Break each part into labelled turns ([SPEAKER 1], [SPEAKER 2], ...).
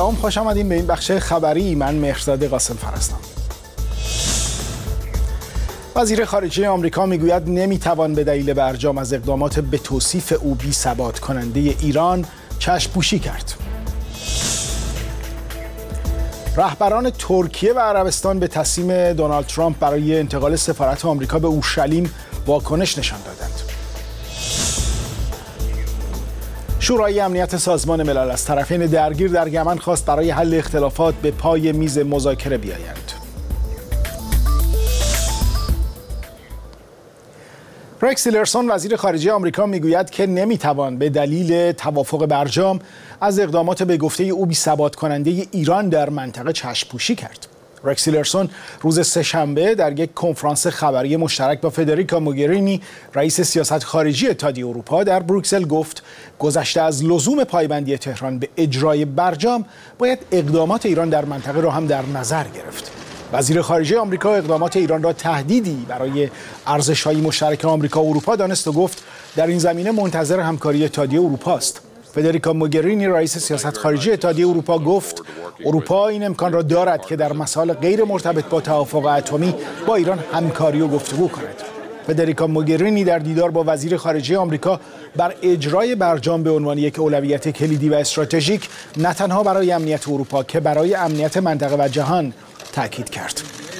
[SPEAKER 1] سلام، خوش آمدین به این بخش خبری. من مهرزاد قاسم‌فر هستم. وزیر خارجه آمریکا میگوید نمیتوان به دلیل برجام از اقدامات به توصیف او بی‌ثبات کننده ایران چشم‌پوشی کرد. رهبران ترکیه و عربستان به تصمیم دونالد ترامپ برای انتقال سفارت آمریکا به اورشلیم واکنش نشان دادند. شورای امنیت سازمان ملل از طرفین درگیر در یمن خواست برای حل اختلافات به پای میز مذاکره بیایند. رکس تیلرسون وزیر خارجه آمریکا میگوید که نمیتوان به دلیل توافق برجام از اقدامات به گفته او بی‌ثبات کننده ایران در منطقه چشم‌پوشی کرد. رکس تیلرسون روز سه‌شنبه در یک کنفرانس خبری مشترک با فدریکا موگرینی رئیس سیاست خارجی اتحادیه اروپا در بروکسل گفت گذشته از لزوم پایبندی تهران به اجرای برجام باید اقدامات ایران در منطقه را هم در نظر گرفت. وزیر خارجه آمریکا اقدامات ایران را تهدیدی برای ارزش‌های مشترک آمریکا و اروپا دانست و گفت در این زمینه منتظر همکاری اتحادیه اروپا است. فدریکا موگرینی رئیس سیاست خارجی اتحادیه اروپا گفت اروپا این امکان را دارد که در مسائل غیر مرتبط با توافق اتمی با ایران همکاری و گفتگو کند. فدریکا موگرینی در دیدار با وزیر خارجه آمریکا بر اجرای برجام به عنوان یک اولویت کلیدی و استراتژیک نه تنها برای امنیت اروپا که برای امنیت منطقه و جهان تاکید کرد.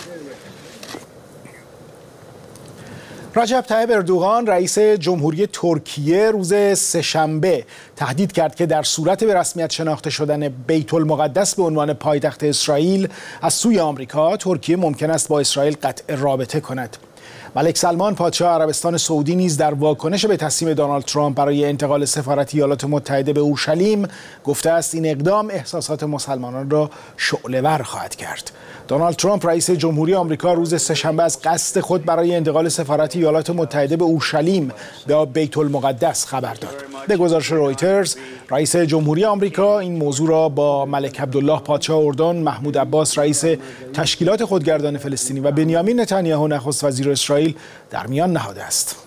[SPEAKER 1] رجب طیب اردوغان رئیس جمهوری ترکیه روز سه‌شنبه تهدید کرد که در صورت به رسمیت شناخته شدن بیت المقدس به عنوان پایتخت اسرائیل از سوی آمریکا، ترکیه ممکن است با اسرائیل قطع رابطه کند. ملک سلمان پادشاه عربستان سعودی نیز در واکنش به تصمیم دونالد ترامپ برای انتقال سفارت ایالات متحده به اورشلیم گفته است این اقدام احساسات مسلمانان را شعله‌ور خواهد کرد. دونالد ترامپ رئیس جمهوری آمریکا روز سه‌شنبه از قصد خود برای انتقال سفارت ایالات متحده به اورشلیم به بیت المقدس خبر داد. به گزارش رویترز، رئیس جمهوری آمریکا این موضوع را با ملک عبدالله پادشاه اردن، محمود عباس رئیس تشکیلات خودگردان فلسطینی و بنیامین نتانیاهو نخست وزیر اسرائیل در میان نهاده است.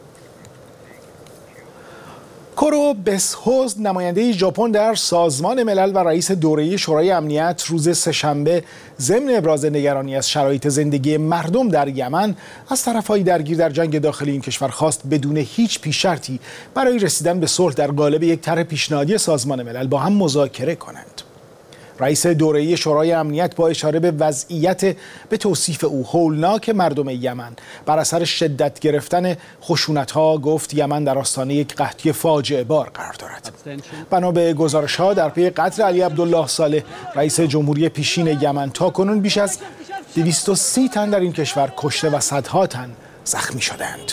[SPEAKER 1] کورو بس‌هوز نماینده ژاپن در سازمان ملل و رئیس دوره شورای امنیت روز سه‌شنبه ضمن ابراز نگرانی از شرایط زندگی مردم در یمن از طرف‌های درگیر در جنگ داخلی این کشور خواست بدون هیچ پیش‌شرطی برای رسیدن به صلح در قالب یک طرح پیشنهادی سازمان ملل با هم مذاکره کنند. رئیس دوره شورای امنیت با اشاره به وضعیت به توصیف او هولناک مردم یمن بر اثر شدت گرفتن خشونت‌ها گفت یمن در آستانه یک قحطی فاجعه بار قرار دارد. بنا به گزارش‌ها در پی قتل علی عبدالله صالح رئیس جمهوری پیشین یمن تاکنون بیش از 230 تن در این کشور کشته و صدها تن زخمی شدند.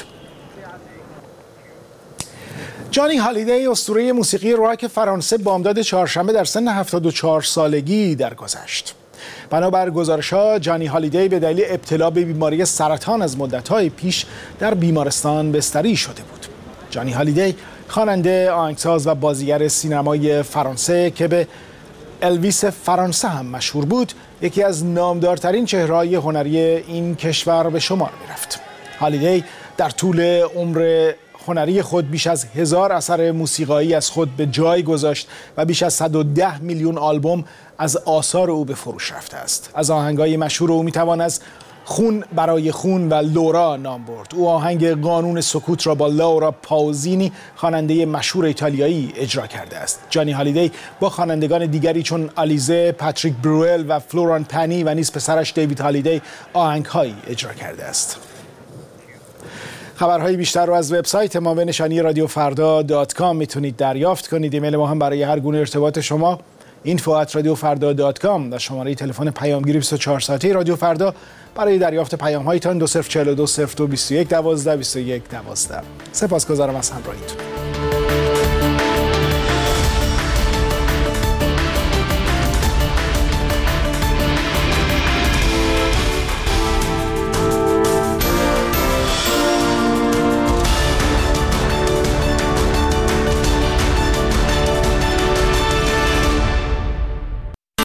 [SPEAKER 1] جانی هالیدی اسطوره موسیقی راک فرانسه بامداد چهارشنبه در سن 74 سالگی درگذشت. بنابر گزارش‌ها جانی هالیدی به دلیل ابتلا به بیماری سرطان از مدت‌های پیش در بیمارستان بستری شده بود. جانی هالیدی خواننده، آهنگساز و بازیگر سینمای فرانسه که به الویس فرانسه هم مشهور بود، یکی از نامدارترین چهره‌های هنری این کشور به شمار می‌رفت. هالیدی در طول عمر هنری خود بیش از 1000 اثر موسیقایی از خود به جای گذاشت و بیش از 110 میلیون آلبوم از آثار او به فروش رفته است. از آهنگای مشهور او میتوان از خون برای خون و لورا نام برد. او آهنگ قانون سکوت را با لورا پاوزینی خواننده مشهور ایتالیایی اجرا کرده است. جانی هالیدی با خوانندگان دیگری چون آلیزه، پاتریک بروئل و فلوران پنی و نیز پسرش دیوید هالیدی آهنگهایی اجرا کرده است. خبرهای بیشتر رو از وبسایت ما به نشانی radioffarda.com میتونید دریافت کنید. ایمیل ما هم برای هر گونه ارتباط شما info@radioffarda.com و شماره تلفن پیامگیری 24 ساعته رادیو فردا برای دریافت پیام‌هایتان 2042 02 21 12 21 12. سپاسگزارم از همراهیتون.